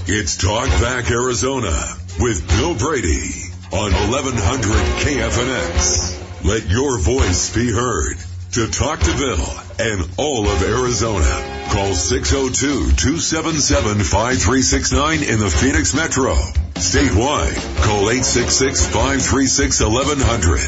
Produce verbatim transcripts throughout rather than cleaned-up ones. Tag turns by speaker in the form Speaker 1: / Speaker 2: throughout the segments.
Speaker 1: It's Talk Back Arizona with Bill Brady on eleven hundred K F N X. Let your voice be heard. To talk to Bill and all of Arizona, call six oh two, two seven seven, five three six nine in the Phoenix Metro. Statewide, call eight six six, five three six, eleven hundred.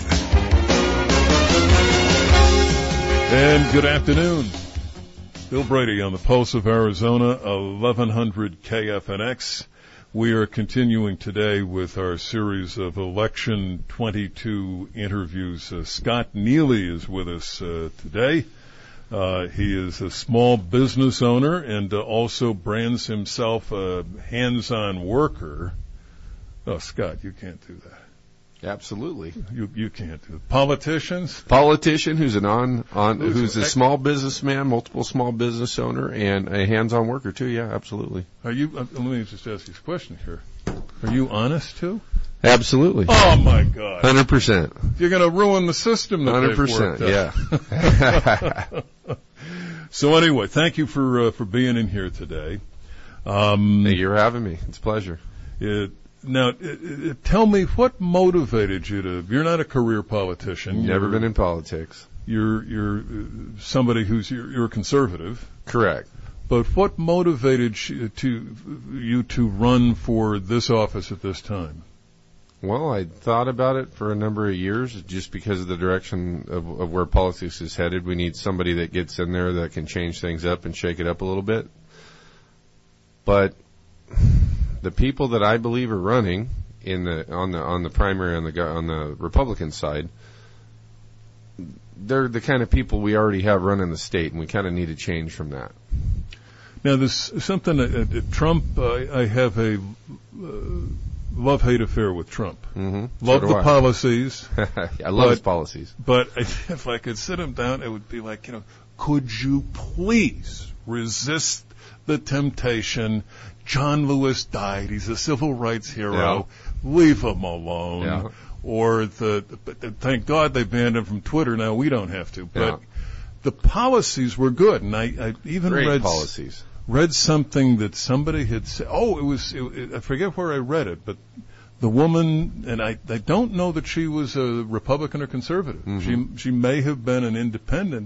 Speaker 2: And good afternoon. Bill Brady on the Pulse of Arizona, eleven hundred K F N X. We are continuing today with our series of Election twenty-two interviews. Uh, Scott Neely is with us uh, today. Uh, he is a small business owner and uh, also brands himself a hands-on worker. Oh, Scott, you can't do that.
Speaker 3: Absolutely.
Speaker 2: You you can't do it. Politicians?
Speaker 3: Politician who's an on, on
Speaker 2: Who's
Speaker 3: who's a
Speaker 2: a-
Speaker 3: small businessman, multiple small business owner, and a hands-on worker too. Yeah, absolutely.
Speaker 2: Are you? Uh, let me just ask you a question here. Are you honest too?
Speaker 3: Absolutely.
Speaker 2: Oh my God!
Speaker 3: Hundred percent.
Speaker 2: You're going to ruin the system that
Speaker 3: Hundred
Speaker 2: they've worked
Speaker 3: percent.
Speaker 2: out.
Speaker 3: Yeah.
Speaker 2: So anyway, thank you for uh, for being in here today. Um,
Speaker 3: Hey, you're having me. It's a pleasure.
Speaker 2: it, now, it, it, tell me what motivated you to. You're not a career politician.
Speaker 3: Never
Speaker 2: you're,
Speaker 3: been in politics.
Speaker 2: You're you're uh, somebody who's you're, you're a conservative.
Speaker 3: Correct.
Speaker 2: But what motivated you to you to run for this office at this time?
Speaker 3: Well, I thought about it for a number of years just because of the direction of, of where politics is headed. We need somebody that gets in there that can change things up and shake it up a little bit. But the people that I believe are running in the on the on the primary on the on the Republican side, they're the kind of people we already have running the state, and we kind of need a change from that.
Speaker 2: Now, there's something that uh, Trump. Uh, I have a uh, love-hate affair with Trump.
Speaker 3: Mm-hmm.
Speaker 2: Love
Speaker 3: so
Speaker 2: the
Speaker 3: I.
Speaker 2: policies.
Speaker 3: I love his
Speaker 2: but,
Speaker 3: policies.
Speaker 2: But if I could sit him down, it would be like, you know, could you please resist the temptation? John Lewis died. He's a civil rights hero. Yeah. Leave him alone.
Speaker 3: Yeah.
Speaker 2: Or the, the, thank God they banned him from Twitter. Now we don't have to. But
Speaker 3: Yeah.
Speaker 2: the policies were good, and I, I even
Speaker 3: Great
Speaker 2: read
Speaker 3: policies.
Speaker 2: read something that somebody had said. Oh, it was. It, it, I forget where I read it, but the woman, and I, I don't know that she was a Republican or conservative.
Speaker 3: Mm-hmm.
Speaker 2: She she may have been an independent.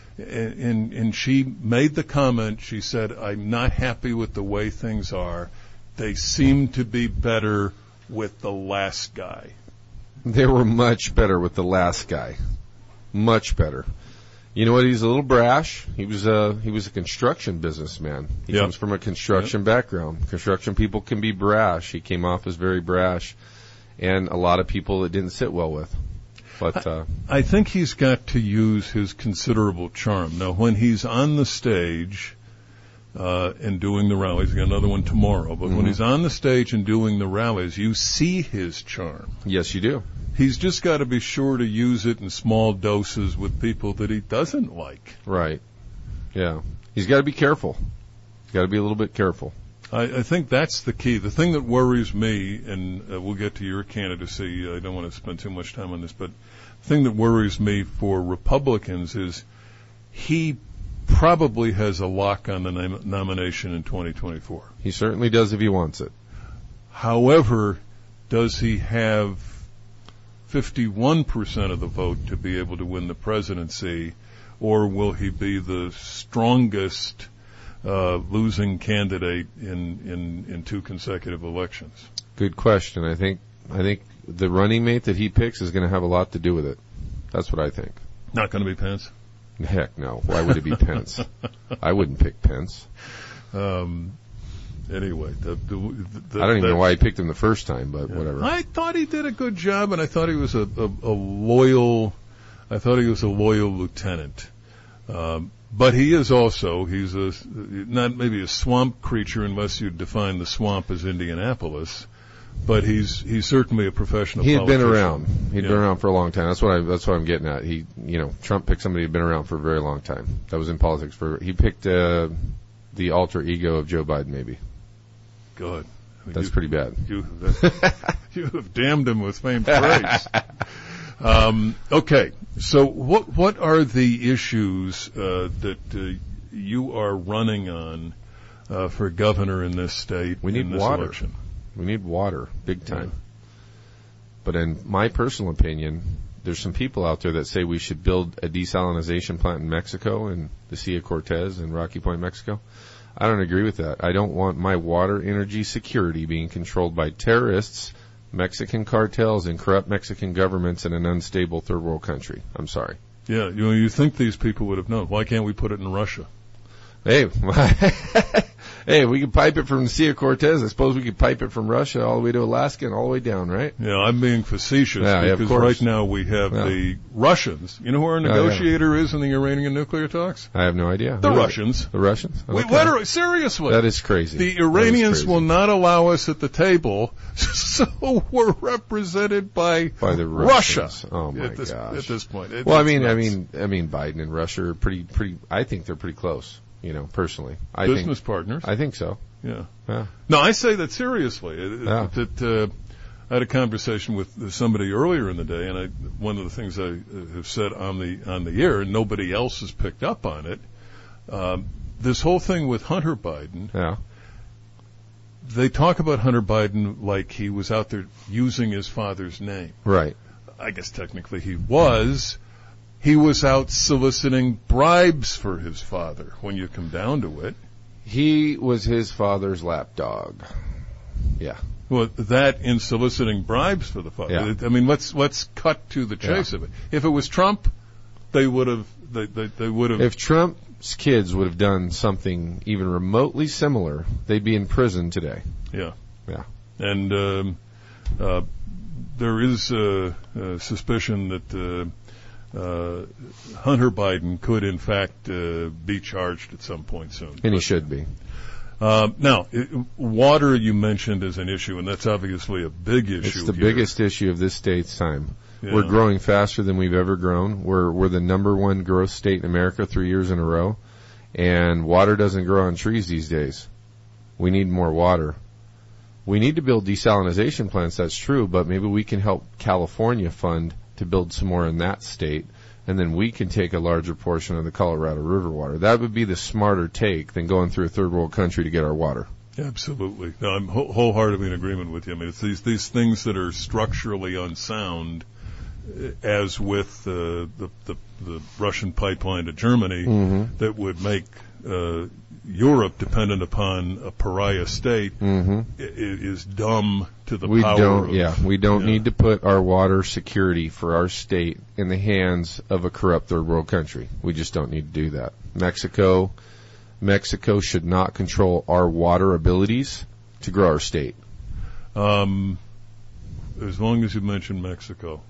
Speaker 2: And, and she made the comment, she said, I'm not happy with the way things are. They seem to be better with the last guy.
Speaker 3: They were much better with the last guy. Much better. You know what? He's a little brash. He was a, he was a construction businessman. He
Speaker 2: Yep.
Speaker 3: comes from a construction
Speaker 2: Yep.
Speaker 3: background. Construction people can be brash. He came off as very brash. And a lot of people it didn't sit well with. But uh,
Speaker 2: I think he's got to use his considerable charm. Now, when he's on the stage uh, and doing the rallies, he's got another one tomorrow, but
Speaker 3: mm-hmm.
Speaker 2: when he's on the stage and doing the rallies, you see his charm.
Speaker 3: yes, you do.
Speaker 2: He's just got to be sure to use it in small doses with people that he doesn't like.
Speaker 3: Right. Yeah. He's got to be careful. He's got to be a little bit careful.
Speaker 2: I, I think that's the key. The thing that worries me, and uh, we'll get to your candidacy, I don't want to spend too much time on this, but the thing that worries me for Republicans is he probably has a lock on the nom- nomination in twenty twenty-four.
Speaker 3: He certainly does if he wants it.
Speaker 2: However, does he have fifty-one percent of the vote to be able to win the presidency, or will he be the strongest uh, losing candidate in, in, in two consecutive elections?
Speaker 3: Good question. I think I think the running mate that he picks is going to have a lot to do with it. That's what I think.
Speaker 2: Not going to be Pence?
Speaker 3: Heck no. Why would it be Pence? I wouldn't pick Pence.
Speaker 2: Um, anyway, the, the, the,
Speaker 3: I don't even
Speaker 2: the,
Speaker 3: know why he picked him the first time, but
Speaker 2: yeah.
Speaker 3: whatever.
Speaker 2: I thought he did a good job, and I thought he was a, a, a loyal. I thought he was a loyal lieutenant. Um, but he is also he's a not maybe a swamp creature unless you define the swamp as Indianapolis. But he's he's certainly a professional.
Speaker 3: He had been
Speaker 2: politician.
Speaker 3: around. He'd
Speaker 2: Yeah.
Speaker 3: been around for a long time. That's what I. That's what I'm getting at. He, you know, Trump picked somebody who'd been around for a very long time. That was in politics for. He picked uh, the alter ego of Joe Biden, maybe.
Speaker 2: Good.
Speaker 3: That's
Speaker 2: you,
Speaker 3: pretty bad.
Speaker 2: You that, you have damned him with faint praise. Um, okay, so what what are the issues uh, that uh, you are running on uh, for governor in this state.
Speaker 3: We need
Speaker 2: in this
Speaker 3: water.
Speaker 2: election.
Speaker 3: We need water, big time.
Speaker 2: Yeah.
Speaker 3: But in my personal opinion, there's some people out there that say we should build a desalinization plant in Mexico, in the Sea of Cortez in Rocky Point, Mexico. I don't agree with that. I don't want my water energy security being controlled by terrorists, Mexican cartels, and corrupt Mexican governments in an unstable third world country. I'm sorry.
Speaker 2: Yeah, you know, you think these people would have known. Why can't we put it in Russia?
Speaker 3: Hey, hey, we could pipe it from the Sea of Cortez. I suppose we could pipe it from Russia all the way to Alaska and all the way down, right?
Speaker 2: Yeah, I'm being facetious
Speaker 3: Yeah, yeah, of
Speaker 2: because
Speaker 3: course.
Speaker 2: right now we have
Speaker 3: Yeah.
Speaker 2: the Russians. You know who our
Speaker 3: yeah.
Speaker 2: negotiator is in the Iranian nuclear talks?
Speaker 3: I have no idea.
Speaker 2: The
Speaker 3: Really?
Speaker 2: Russians.
Speaker 3: The Russians?
Speaker 2: We
Speaker 3: Okay.
Speaker 2: literally, seriously.
Speaker 3: That is crazy.
Speaker 2: The
Speaker 3: That is
Speaker 2: Iranians
Speaker 3: crazy.
Speaker 2: will not allow us at the table, so we're represented by,
Speaker 3: By the
Speaker 2: Russia.
Speaker 3: Russians. Oh, my
Speaker 2: at this,
Speaker 3: gosh.
Speaker 2: At this point. It-
Speaker 3: Well, I
Speaker 2: it's
Speaker 3: mean, I
Speaker 2: nuts.
Speaker 3: mean, I mean, Biden and Russia are pretty, pretty. I think they're pretty close. You know, personally, I
Speaker 2: business
Speaker 3: think.
Speaker 2: partners.
Speaker 3: I think so.
Speaker 2: yeah.
Speaker 3: Yeah.
Speaker 2: No, I say that seriously. It-
Speaker 3: Yeah.
Speaker 2: That uh, I had a conversation with somebody earlier in the day, and I, one of the things I uh, have said on the on the air, and nobody else has picked up on it. Um, this whole thing with Hunter Biden.
Speaker 3: Yeah.
Speaker 2: They talk about Hunter Biden like he was out there using his father's name.
Speaker 3: Right.
Speaker 2: I guess technically he was. He was out soliciting bribes for his father when you come down to it.
Speaker 3: He was his father's lapdog. Yeah.
Speaker 2: Well, that in soliciting bribes for the father.
Speaker 3: Yeah.
Speaker 2: I mean, let's let's cut to the chase
Speaker 3: Yeah.
Speaker 2: of it. If it was Trump, they would have they they, they would have.
Speaker 3: If Trump's kids would have done something even remotely similar, they'd be in prison today.
Speaker 2: Yeah.
Speaker 3: Yeah.
Speaker 2: And um, uh, there is uh, uh, suspicion that uh, uh, Hunter Biden could, in fact, uh, be charged at some point soon.
Speaker 3: And he
Speaker 2: But,
Speaker 3: should be.
Speaker 2: Uh, now, it, water you mentioned is an issue, and that's obviously a big issue.
Speaker 3: It's the
Speaker 2: here.
Speaker 3: biggest issue of this state's time.
Speaker 2: Yeah.
Speaker 3: We're growing faster than we've ever grown. We're we're the number one growth state in America three years in a row, and water doesn't grow on trees these days. We need more water. We need to build desalinization plants, that's true, but maybe we can help California fund to build some more in that state, and then we can take a larger portion of the Colorado River water. That would be the smarter take than going through a third world country to get our water.
Speaker 2: Absolutely. No, I'm wh- wholeheartedly in agreement with you. I mean, it's these these things that are structurally unsound, uh, as with uh, the, the the Russian pipeline to Germany,
Speaker 3: Mm-hmm.
Speaker 2: that would make uh, Europe dependent upon a pariah state,
Speaker 3: Mm-hmm.
Speaker 2: i- i- is dumb to the
Speaker 3: We
Speaker 2: power.
Speaker 3: don't,
Speaker 2: of,
Speaker 3: yeah, we don't
Speaker 2: yeah.
Speaker 3: need to put our water security for our state in the hands of a corrupt third world country. We just don't need to do that. Mexico, Mexico should not control our water abilities to grow our state.
Speaker 2: Um, as long as you mention Mexico,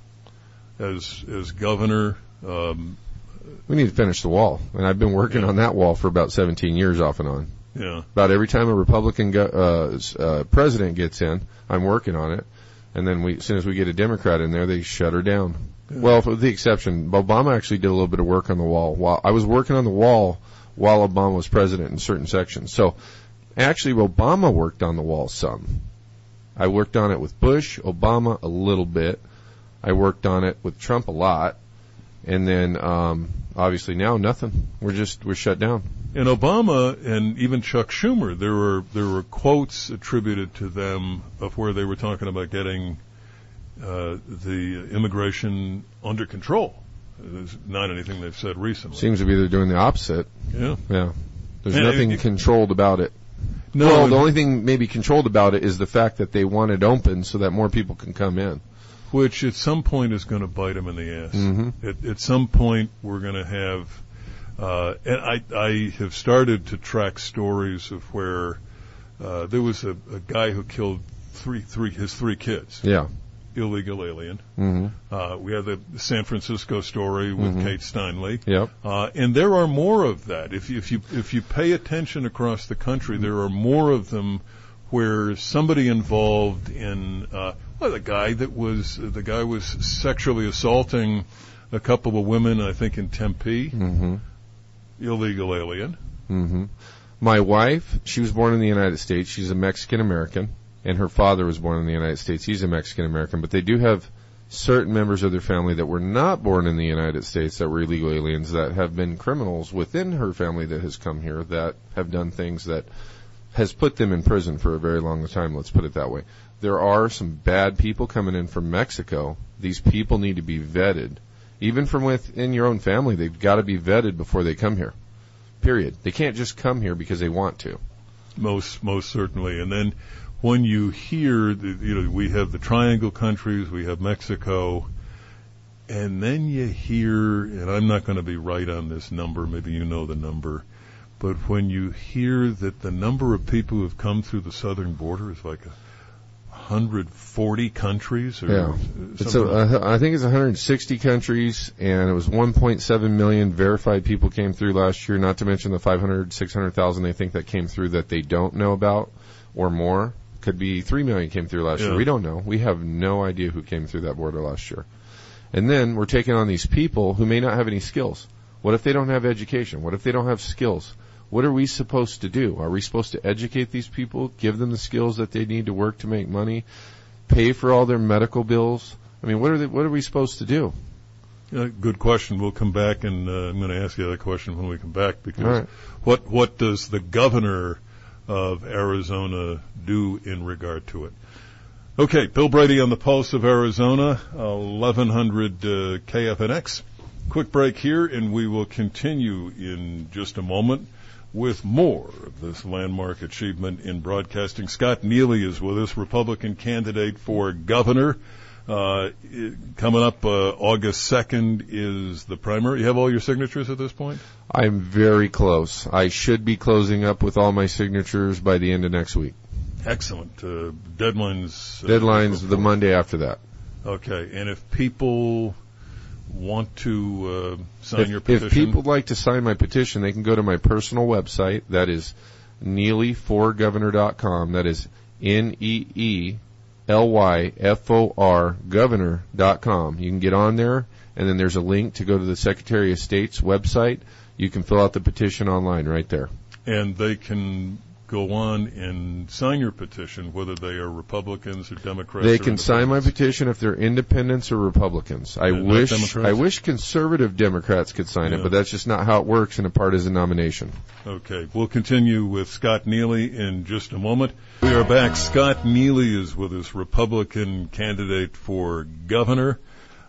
Speaker 2: as as governor. Um,
Speaker 3: We need to finish the wall, and I've been working
Speaker 2: Yeah.
Speaker 3: on that wall for about seventeen years off and on.
Speaker 2: yeah.
Speaker 3: About every time a Republican go, uh, s- uh, president gets in, I'm working on it, and then we, as soon as we get a Democrat in there, they shut her down.
Speaker 2: Yeah.
Speaker 3: Well, with the exception, Obama actually did a little bit of work on the wall. While I was working on the wall while Obama was president in certain sections. So, actually, Obama worked on the wall some. I worked on it with Bush, Obama a little bit. I worked on it with Trump a lot, and then um, obviously now nothing. We're just we're shut down.
Speaker 2: And Obama and even Chuck Schumer, there were there were quotes attributed to them of where they were talking about getting uh, the immigration under control. It's not anything they've said recently.
Speaker 3: Seems to be they're doing the opposite.
Speaker 2: Yeah.
Speaker 3: Yeah. There's
Speaker 2: Yeah,
Speaker 3: nothing
Speaker 2: it-
Speaker 3: controlled about it.
Speaker 2: No,
Speaker 3: Well, the only thing maybe controlled about it is the fact that they want it open so that more people can come in.
Speaker 2: which at some point is going to bite them in the ass.
Speaker 3: Mhm.
Speaker 2: At, at some point, we're going to have, uh, and I, I have started to track stories of where uh, there was a, a guy who killed three, three, his three kids,
Speaker 3: Yeah.
Speaker 2: illegal alien.
Speaker 3: Mm-hmm.
Speaker 2: Uh, we have the San Francisco story with
Speaker 3: Mhm.
Speaker 2: Kate Steinle.
Speaker 3: Yep.
Speaker 2: Uh, and there are more of that. If you, if you, if you pay attention across the country, there are more of them where somebody involved in, uh, well, the guy that was, the guy was sexually assaulting a couple of women, I think in Tempe,
Speaker 3: Mm-hmm.
Speaker 2: illegal alien.
Speaker 3: Mm-hmm. My wife, she was born in the United States. She's a Mexican American, and her father was born in the United States. He's a Mexican American, but they do have certain members of their family that were not born in the United States that were illegal aliens that have been criminals within her family that has come here that have done things that has put them in prison for a very long time, let's put it that way. There are some bad people coming in from Mexico. These people need to be vetted. Even from within your own family, they've got to be vetted before they come here. Period. They can't just come here because they want to.
Speaker 2: Most most certainly. And then when you hear, the, you know, we have the Triangle countries, we have Mexico, and then you hear, and I'm not going to be right on this number, maybe you know the number, but when you hear that the number of people who have come through the southern border is like a one hundred forty countries, or
Speaker 3: yeah, it's a, uh, I think it's one hundred sixty countries, and it was one point seven million verified people came through last year. Not to mention the five hundred, six hundred thousand they think that came through that they don't know about, or more. Could be three million came through last yeah. year. We don't know. We have no idea who came through that border last year. And then we're taking on these people who may not have any skills. What if they don't have education? What if they don't have skills? What are we supposed to do? Are we supposed to educate these people, give them the skills that they need to work to make money, pay for all their medical bills? I mean, what are they, what are we supposed to do?
Speaker 2: Uh, good question. We'll come back, and uh, I'm going to ask you that question when we come back, because
Speaker 3: right.
Speaker 2: what what does the governor of Arizona do in regard to it? Okay, Bill Brady on the Pulse of Arizona, eleven hundred uh, K F N X. Quick break here, and we will continue in just a moment with more of this landmark achievement in broadcasting. Scott Neely is with us, Republican candidate for governor. Uh, it, coming up uh, August second is the primary. You have all your signatures at this point?
Speaker 3: I'm very close. I should be closing up with all my signatures by the end of next week.
Speaker 2: Excellent. Uh, deadlines? Uh,
Speaker 3: deadlines the Monday after that.
Speaker 2: Okay. And if people want to uh, sign
Speaker 3: if,
Speaker 2: your petition?
Speaker 3: If people like to sign my petition, they can go to my personal website. That is neely for governor dot com. That is N E E L Y F O R governor dot com. You can get on there, and then there's a link to go to the Secretary of State's website. You can fill out the petition online right there.
Speaker 2: And they can go on and sign your petition, whether they are Republicans or Democrats.
Speaker 3: They can sign my petition if they're independents or Republicans. I
Speaker 2: and
Speaker 3: wish I wish conservative Democrats could sign
Speaker 2: yeah.
Speaker 3: it, but that's just not how it works in a partisan nomination.
Speaker 2: Okay. We'll continue with Scott Neely in just a moment. We are back. Scott Neely is with us, Republican candidate for governor.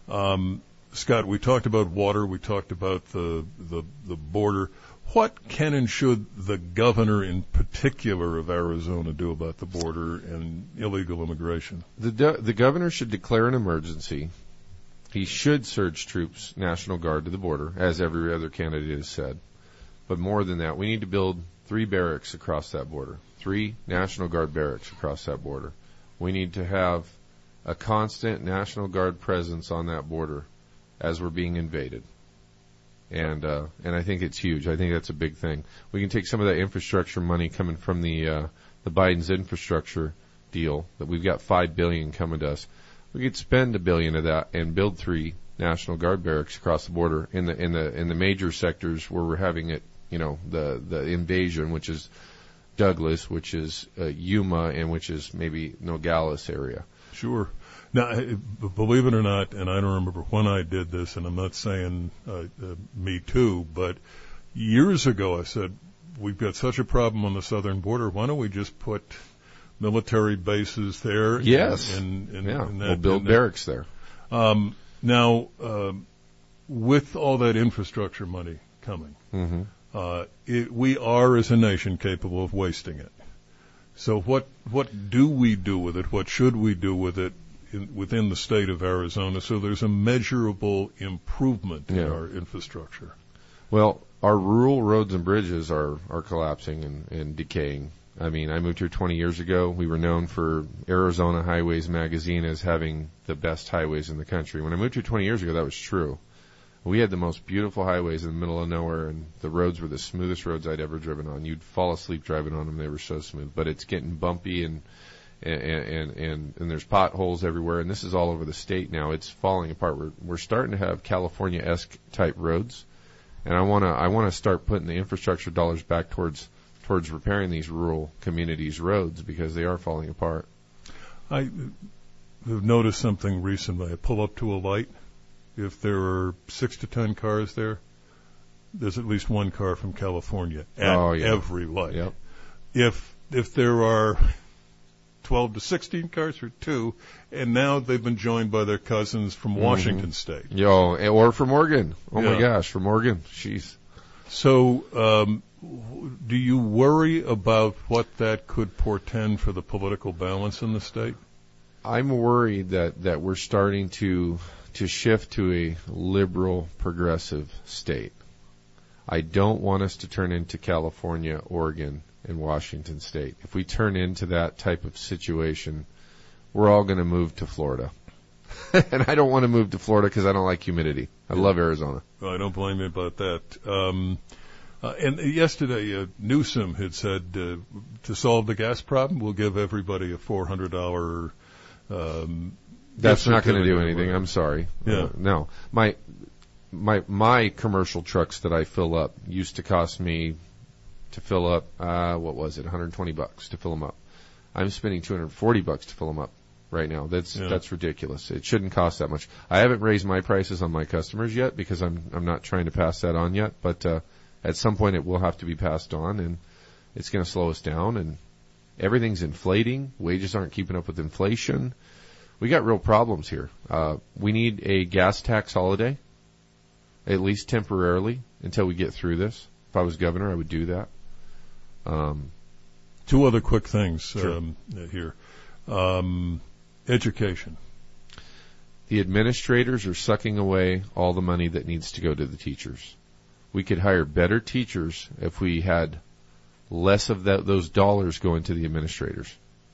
Speaker 2: Um, Scott, we talked about water. We talked about the, the, the border. What can and should the governor in particular of Arizona do about the border and illegal immigration?
Speaker 3: The de- the governor should declare an emergency. He should surge troops, National Guard, to the border, as every other candidate has said. But more than that, we need to build three barracks across that border, three National Guard barracks across that border. We need to have a constant National Guard presence on that border as we're being invaded. And uh, and I think it's huge. I think that's a big thing. We can take some of that infrastructure money coming from the uh, the Biden's infrastructure deal that we've got five billion coming to us. We could spend a billion of that and build three National Guard barracks across the border in the in the in the major sectors where we're having it. You know, the the invasion, which is Douglas, which is uh, Yuma, and which is maybe Nogales area.
Speaker 2: Sure. Now, believe it or not, and I don't remember when I did this, and I'm not saying uh, uh, me too, but years ago I said, we've got such a problem on the southern border, why don't we just put military bases there?
Speaker 3: Yes.
Speaker 2: And, and, and,
Speaker 3: yeah,
Speaker 2: and that,
Speaker 3: we'll build barracks there.
Speaker 2: Um, now, uh, with all that infrastructure money coming,
Speaker 3: mm-hmm.
Speaker 2: uh, it, we are as a nation capable of wasting it. So what what do we do with it? What should we do with it in, within the state of Arizona so there's a measurable improvement in
Speaker 3: yeah.
Speaker 2: our infrastructure?
Speaker 3: Well, our rural roads and bridges are, are collapsing and, and decaying. I mean, I moved here twenty years ago. We were known for Arizona Highways magazine as having the best highways in the country. When I moved here twenty years ago, that was true. We had the most beautiful highways in the middle of nowhere, and the roads were the smoothest roads I'd ever driven on. You'd fall asleep driving on them. They were so smooth. But it's getting bumpy, and and and, and, and there's potholes everywhere, and this is all over the state now. It's falling apart. We're, we're starting to have California-esque type roads, and I want to I want to start putting the infrastructure dollars back towards towards repairing these rural communities' roads because they are falling apart.
Speaker 2: I have noticed something recently. I pull up to a light. If there are six to ten cars there, there's at least one car from California at
Speaker 3: oh, yeah.
Speaker 2: every light.
Speaker 3: Yep.
Speaker 2: If if there are twelve to sixteen cars or two, and now they've been joined by their cousins from Washington
Speaker 3: mm-hmm.
Speaker 2: State.
Speaker 3: Yo, or from Oregon. Oh
Speaker 2: yeah.
Speaker 3: my gosh, from Oregon. Jeez.
Speaker 2: So, um, do you worry about what that could portend for the political balance in the state?
Speaker 3: I'm worried that, that we're starting to to shift to a liberal, progressive state. I don't want us to turn into California, Oregon, and Washington State. If we turn into that type of situation, we're all going to move to Florida. And I don't want to move to Florida because I don't like humidity. I love Arizona.
Speaker 2: Well, I don't blame you about that. Um, uh, and yesterday, uh, Newsom had said uh, to solve the gas problem, we'll give everybody a four hundred dollars um
Speaker 3: That's not going to do anything. I'm sorry.
Speaker 2: Yeah.
Speaker 3: Uh, no. My my my commercial trucks that I fill up used to cost me to fill up uh what was it? one hundred twenty bucks to fill them up. I'm spending two hundred forty bucks to fill them up right now. That's
Speaker 2: yeah.
Speaker 3: that's ridiculous. It shouldn't cost that much. I haven't raised my prices on my customers yet because I'm I'm not trying to pass that on yet, but uh at some point it will have to be passed on, and it's going to slow us down, and everything's inflating. Wages aren't keeping up with inflation. We got real problems here. Uh, we need a gas tax holiday, at least temporarily, until we get through this. If I was governor, I would do that. Um,
Speaker 2: Two other quick things
Speaker 3: sure.
Speaker 2: um, here. Um, education.
Speaker 3: The administrators are sucking away all the money that needs to go to the teachers. We could hire better teachers if we had less of that, those dollars going to the administrators.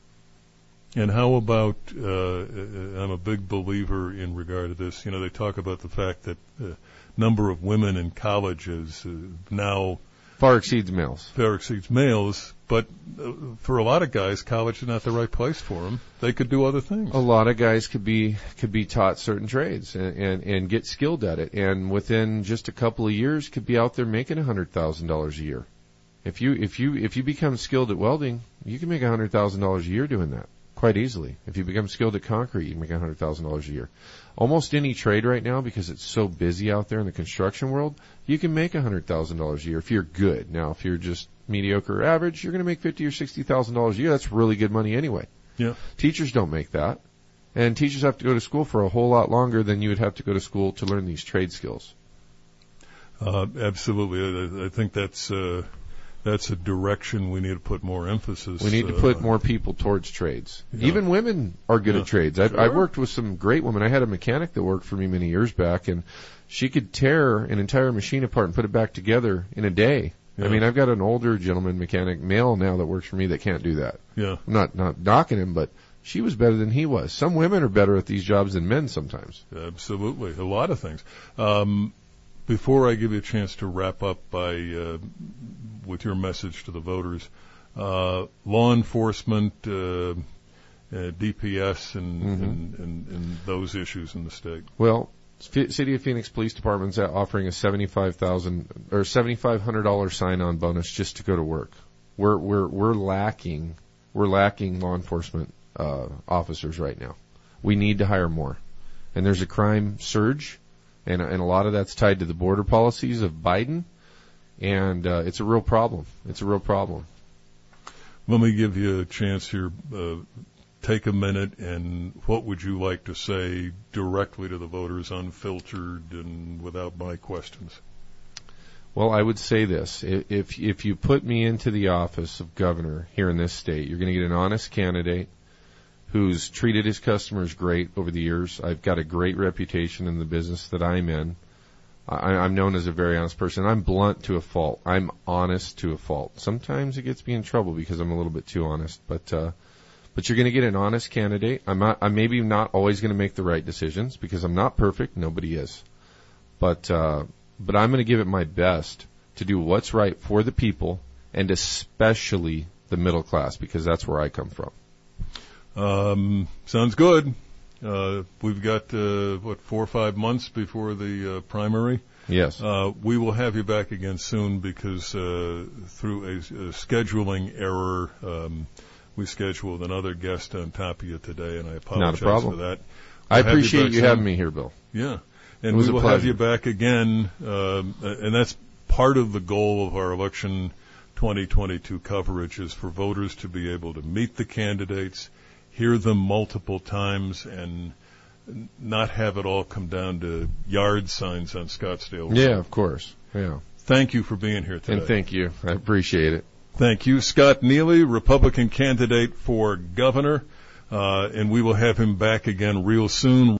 Speaker 2: And how about, uh, I'm a big believer in regard to this, you know, they talk about the fact that the number of women in college is uh, now
Speaker 3: far exceeds males.
Speaker 2: Far exceeds males, but uh, for a lot of guys, college is not the right place for them. They could do other things.
Speaker 3: A lot of guys could be could be taught certain trades and, and, and get skilled at it, and within just a couple of years could be out there making one hundred thousand dollars a year. If you if you if you become skilled at welding, you can make one hundred thousand dollars a year doing that quite easily. If you become skilled at concrete, you can make one hundred thousand dollars a year. Almost any trade right now, because it's so busy out there in the construction world, you can make one hundred thousand dollars a year if you're good. Now, if you're just mediocre or average, you're going to make fifty thousand dollars or sixty thousand dollars a year. That's really good money anyway.
Speaker 2: Yeah.
Speaker 3: Teachers don't make that. And teachers have to go to school for a whole lot longer than you would have to go to school to learn these trade skills.
Speaker 2: Uh, absolutely. I, I think that's uh, that's a direction we need to put more emphasis.
Speaker 3: We need to
Speaker 2: uh,
Speaker 3: put more people towards trades.
Speaker 2: Yeah.
Speaker 3: Even women are good
Speaker 2: yeah.
Speaker 3: at trades. I've,
Speaker 2: Sure.
Speaker 3: I've worked with some great women. I had a mechanic that worked for me many years back, and she could tear an entire machine apart and put it back together in a day.
Speaker 2: Yeah.
Speaker 3: I mean, I've got an older gentleman mechanic, male now, that works for me that can't do that.
Speaker 2: Yeah.
Speaker 3: I'm not, not knocking him, but she was better than he was. Some women are better at these jobs than men sometimes.
Speaker 2: Absolutely. A lot of things. Um, before I give you a chance to wrap up by uh, with your message to the voters, uh, law enforcement, uh, uh, D P S, and,
Speaker 3: Mm-hmm.
Speaker 2: and, and, and those issues in the state.
Speaker 3: Well, F- City of Phoenix Police Department's offering a seventy-five thousand or seventy-five hundred dollar sign-on bonus just to go to work. We're we're we're lacking we're lacking law enforcement uh, officers right now. We need to hire more, and there's a crime surge, and and a lot of that's tied to the border policies of Biden, and uh, it's a real problem. It's a real problem.
Speaker 2: Let me give you a chance here. Uh, take a minute, and what would you like to say directly to the voters, unfiltered and without my questions?
Speaker 3: Well, I would say this. If if you put me into the office of governor here in this state, you're going to get an honest candidate who's treated his customers great over the years. I've got a great reputation in the business that I'm in. I, I'm known as a very honest person. I'm blunt to a fault. I'm honest to a fault. Sometimes it gets me in trouble because I'm a little bit too honest, but uh But you're going to get an honest candidate. I'm not, I'm maybe not always going to make the right decisions because I'm not perfect. Nobody is. But, uh, but I'm going to give it my best to do what's right for the people and especially the middle class because that's where I come from.
Speaker 2: Um, sounds good. Uh, we've got, uh, what, four or five months before the uh, primary.
Speaker 3: Yes.
Speaker 2: Uh, we will have you back again soon because uh, through a, a scheduling error, um, we scheduled another guest on top of you today, and I apologize
Speaker 3: Not a problem.
Speaker 2: for that.
Speaker 3: I
Speaker 2: We'll
Speaker 3: appreciate
Speaker 2: you,
Speaker 3: you having me here, Bill.
Speaker 2: Yeah, and
Speaker 3: It was
Speaker 2: we
Speaker 3: a
Speaker 2: will
Speaker 3: pleasure.
Speaker 2: have you back again, um, and that's part of the goal of our election twenty twenty-two coverage is for voters to be able to meet the candidates, hear them multiple times, and not have it all come down to yard signs on Scottsdale Road.
Speaker 3: Yeah, of course. Yeah.
Speaker 2: Thank you for being here today.
Speaker 3: And thank you. I appreciate it.
Speaker 2: Thank you. Scott Neely, Republican candidate for governor, uh, and we will have him back again real soon.